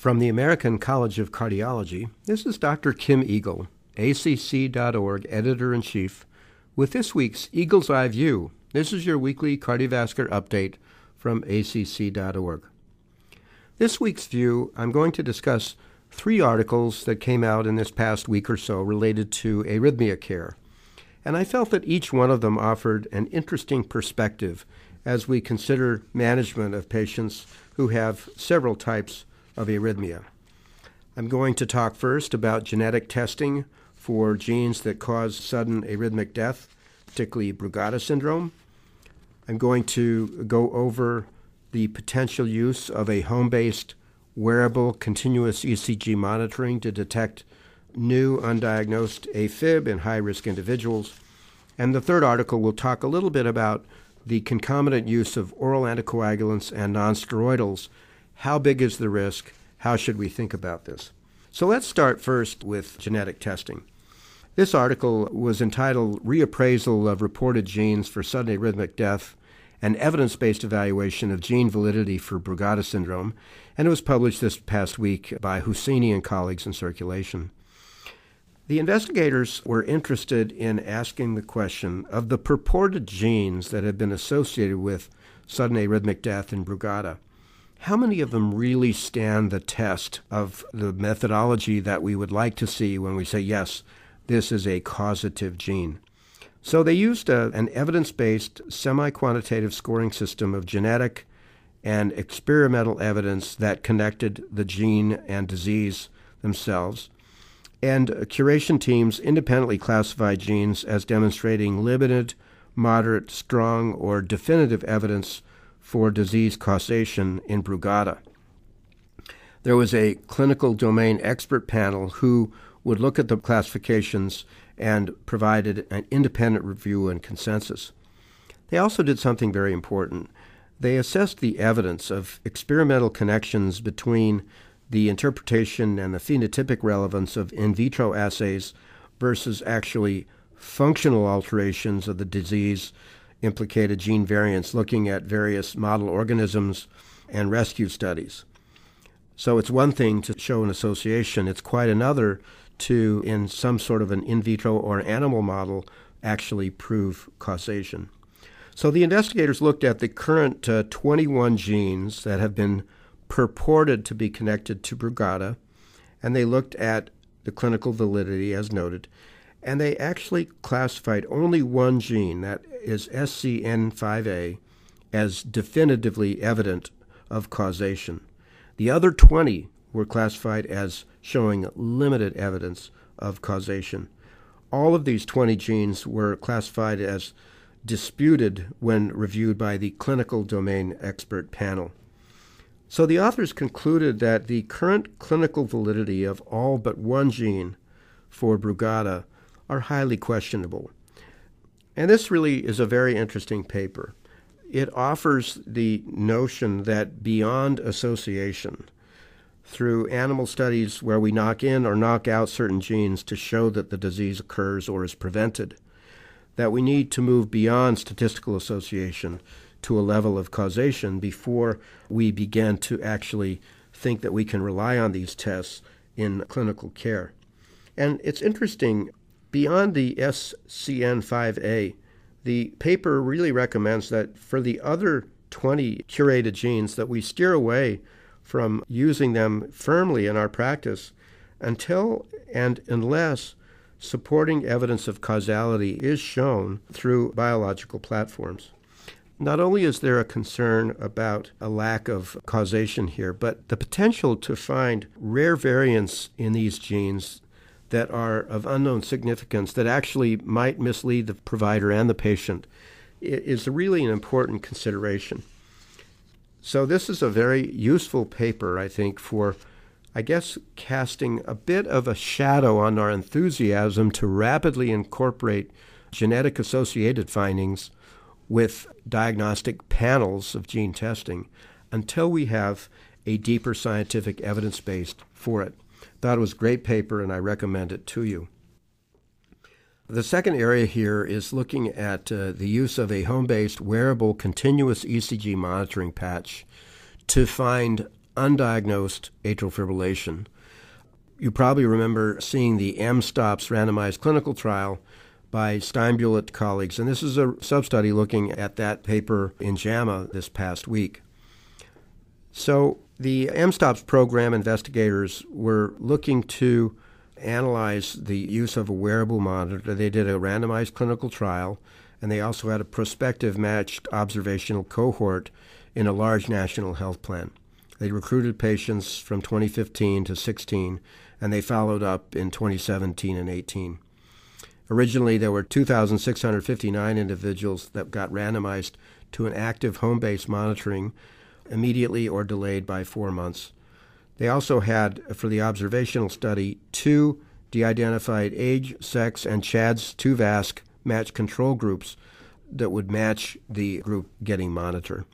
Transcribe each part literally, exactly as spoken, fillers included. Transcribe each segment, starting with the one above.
From the American College of Cardiology, this is Doctor Kim Eagle, A C C dot org Editor-in-Chief, with this week's Eagle's Eye View. This is your weekly cardiovascular update from A C C dot org. This week's view, I'm going to discuss three articles that came out in this past week or so related to arrhythmia care. And I felt that each one of them offered an interesting perspective as we consider management of patients who have several types of arrhythmia. I'm going to talk first about genetic testing for genes that cause sudden arrhythmic death, particularly Brugada syndrome. I'm going to go over the potential use of a home-based wearable continuous E C G monitoring to detect new undiagnosed AFib in high-risk individuals. And the third article will talk a little bit about the concomitant use of oral anticoagulants and nonsteroidals. How big is the risk? How should we think about this? So let's start first with genetic testing. This article was entitled Reappraisal of Reported Genes for Sudden Arrhythmic Death, an Evidence-Based Evaluation of Gene Validity for Brugada Syndrome, and it was published this past week by Husseini and colleagues in Circulation. The investigators were interested in asking the question of the purported genes that have been associated with sudden arrhythmic death in Brugada. How many of them really stand the test of the methodology that we would like to see when we say, yes, this is a causative gene? So they used a, an evidence-based, semi-quantitative scoring system of genetic and experimental evidence that connected the gene and disease themselves. And curation teams independently classified genes as demonstrating limited, moderate, strong, or definitive evidence for disease causation in Brugada. There was a clinical domain expert panel who would look at the classifications and provided an independent review and consensus. They also did something very important. They assessed the evidence of experimental connections between the interpretation and the phenotypic relevance of in vitro assays versus actually functional alterations of the disease implicated gene variants, looking at various model organisms and rescue studies. So it's one thing to show an association. It's quite another to, in some sort of an in vitro or animal model, actually prove causation. So the investigators looked at the current uh, twenty-one genes that have been purported to be connected to Brugada, and they looked at the clinical validity as noted, and they actually classified only one gene, that is S C N five A, as definitively evident of causation. The other twenty were classified as showing limited evidence of causation. All of these twenty genes were classified as disputed when reviewed by the clinical domain expert panel. So the authors concluded that the current clinical validity of all but one gene for Brugada are highly questionable. And this really is a very interesting paper. It offers the notion that beyond association, through animal studies where we knock in or knock out certain genes to show that the disease occurs or is prevented, that we need to move beyond statistical association to a level of causation before we begin to actually think that we can rely on these tests in clinical care. And it's interesting, beyond the S C N five A, the paper really recommends that for the other twenty curated genes that we steer away from using them firmly in our practice until and unless supporting evidence of causality is shown through biological platforms. Not only is there a concern about a lack of causation here, but the potential to find rare variants in these genes that are of unknown significance that actually might mislead the provider and the patient is really an important consideration. So this is a very useful paper, I think, for, I guess, casting a bit of a shadow on our enthusiasm to rapidly incorporate genetic associated findings with diagnostic panels of gene testing until we have a deeper scientific evidence base for it. Thought it was a great paper, and I recommend it to you. The second area here is looking at uh, the use of a home-based wearable continuous E C G monitoring patch to find undiagnosed atrial fibrillation. You probably remember seeing the mSToPS randomized clinical trial by Steinbuhl colleagues, and this is a sub-study looking at that paper in JAMA this past week. So the mSToPS program investigators were looking to analyze the use of a wearable monitor. They did a randomized clinical trial, and they also had a prospective matched observational cohort in a large national health plan. They recruited patients from twenty fifteen to sixteen, and they followed up in twenty seventeen and eighteen. Originally, there were two thousand six hundred fifty-nine individuals that got randomized to an active home-based monitoring immediately or delayed by four months. They also had, for the observational study, two de-identified age, sex, and CHADS two V A S C matched control groups that would match the group getting monitor.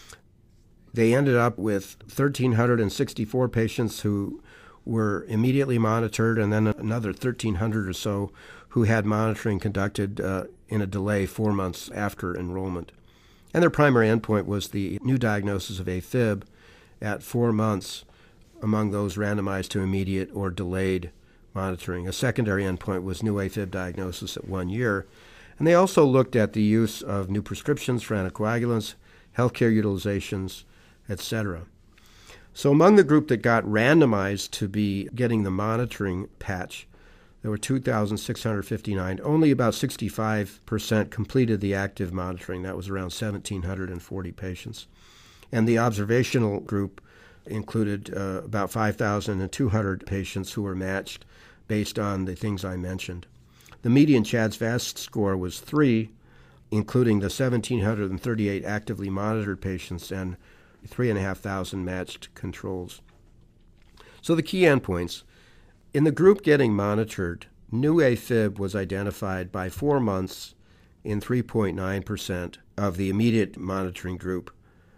They ended up with one thousand three hundred sixty-four patients who were immediately monitored, and then another one thousand three hundred or so who had monitoring conducted uh, in a delay four months after enrollment. And their primary endpoint was the new diagnosis of AFib at four months among those randomized to immediate or delayed monitoring. A secondary endpoint was new AFib diagnosis at one year. And they also looked at the use of new prescriptions for anticoagulants, healthcare utilizations, et cetera. So among the group that got randomized to be getting the monitoring patch, there were two thousand six hundred fifty-nine. Only about sixty-five percent completed the active monitoring. That was around one thousand seven hundred forty patients. And the observational group included uh, about five thousand two hundred patients who were matched based on the things I mentioned. The median CHADS V A S C score was three, including the one thousand seven hundred thirty-eight actively monitored patients and three thousand five hundred matched controls. So the key endpoints. In the group getting monitored, new AFib was identified by four months in three point nine percent of the immediate monitoring group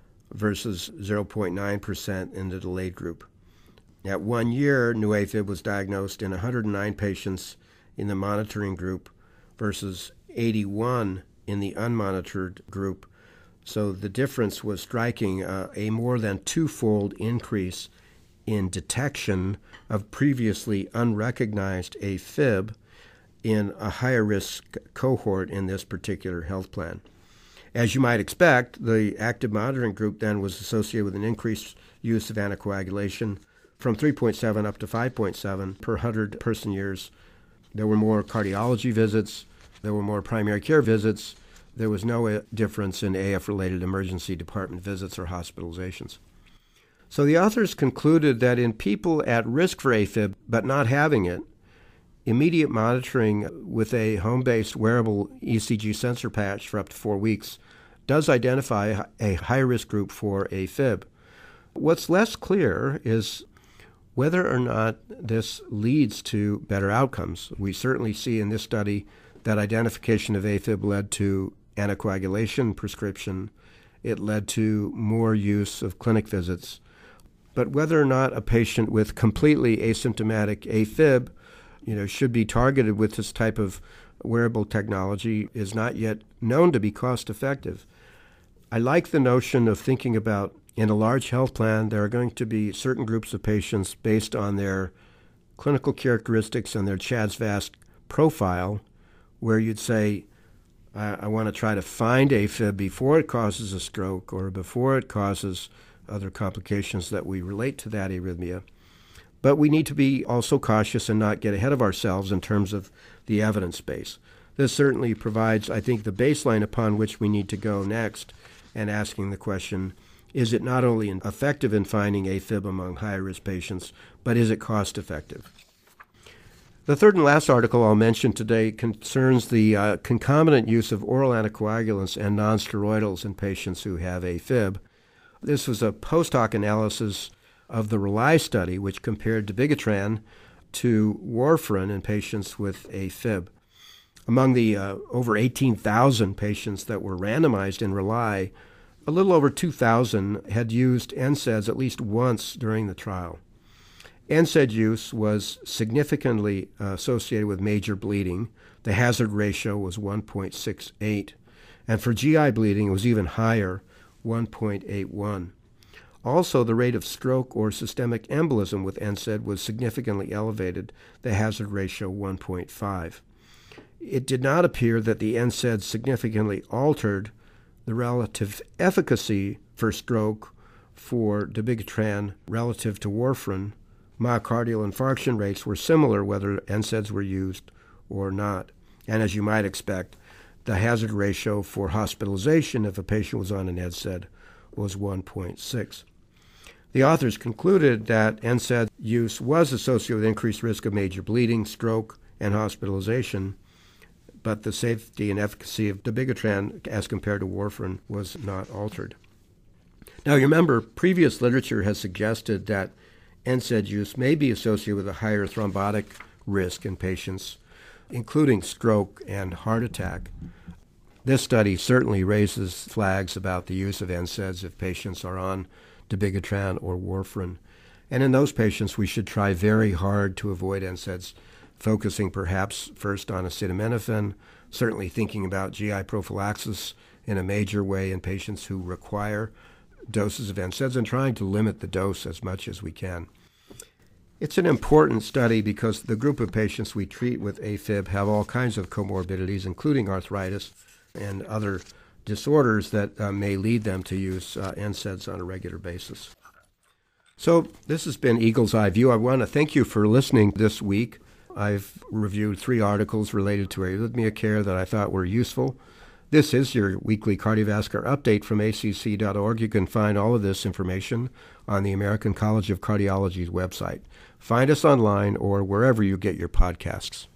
versus zero point nine percent in the delayed group. At one year, new AFib was diagnosed in one hundred nine patients in the monitoring group versus eighty-one in the unmonitored group. So the difference was striking, uh, a more than twofold increase in detection of previously unrecognized AFib in a higher risk cohort in this particular health plan. As you might expect, the active monitoring group then was associated with an increased use of anticoagulation from three point seven up to five point seven per one hundred person years. There were more cardiology visits, there were more primary care visits, there was no difference in A F-related emergency department visits or hospitalizations. So the authors concluded that in people at risk for AFib but not having it, immediate monitoring with a home-based wearable E C G sensor patch for up to four weeks does identify a high-risk group for AFib. What's less clear is whether or not this leads to better outcomes. We certainly see in this study that identification of AFib led to anticoagulation prescription. It led to more use of clinic visits. But whether or not a patient with completely asymptomatic AFib, you know, should be targeted with this type of wearable technology is not yet known to be cost-effective. I like the notion of thinking about, in a large health plan, there are going to be certain groups of patients based on their clinical characteristics and their CHADS V A S C profile, where you'd say, I, I want to try to find AFib before it causes a stroke or before it causes other complications that we relate to that arrhythmia. But we need to be also cautious and not get ahead of ourselves in terms of the evidence base. This certainly provides, I think, the baseline upon which we need to go next and asking the question, is it not only effective in finding AFib among high-risk patients, but is it cost-effective? The third and last article I'll mention today concerns the uh, concomitant use of oral anticoagulants and nonsteroidals in patients who have AFib. This was a post-hoc analysis of the RELY study, which compared dabigatran to warfarin in patients with AFib. Among the uh, over eighteen thousand patients that were randomized in RELY, a little over two thousand had used N SAIDs at least once during the trial. N SAID use was significantly uh, associated with major bleeding. The hazard ratio was one point six eight, and for G I bleeding it was even higher, one point eight one. Also, the rate of stroke or systemic embolism with N SAID was significantly elevated, the hazard ratio one point five. It did not appear that the N SAID significantly altered the relative efficacy for stroke for dabigatran relative to warfarin. Myocardial infarction rates were similar whether N SAIDs were used or not. And as you might expect, the hazard ratio for hospitalization if a patient was on an N SAID was one point six. The authors concluded that N SAID use was associated with increased risk of major bleeding, stroke, and hospitalization, but the safety and efficacy of dabigatran as compared to warfarin was not altered. Now, you remember, previous literature has suggested that N SAID use may be associated with a higher thrombotic risk in patients, including stroke and heart attack. This study certainly raises flags about the use of N SAIDs if patients are on dabigatran or warfarin. And in those patients, we should try very hard to avoid N SAIDs, focusing perhaps first on acetaminophen, certainly thinking about G I prophylaxis in a major way in patients who require doses of N SAIDs, and trying to limit the dose as much as we can. It's an important study because the group of patients we treat with AFib have all kinds of comorbidities, including arthritis and other disorders that uh, may lead them to use uh, N SAIDs on a regular basis. So this has been Eagle's Eye View. I want to thank you for listening this week. I've reviewed three articles related to arrhythmia care that I thought were useful. This is your weekly cardiovascular update from A C C dot org. You can find all of this information on the American College of Cardiology's website. Find us online or wherever you get your podcasts.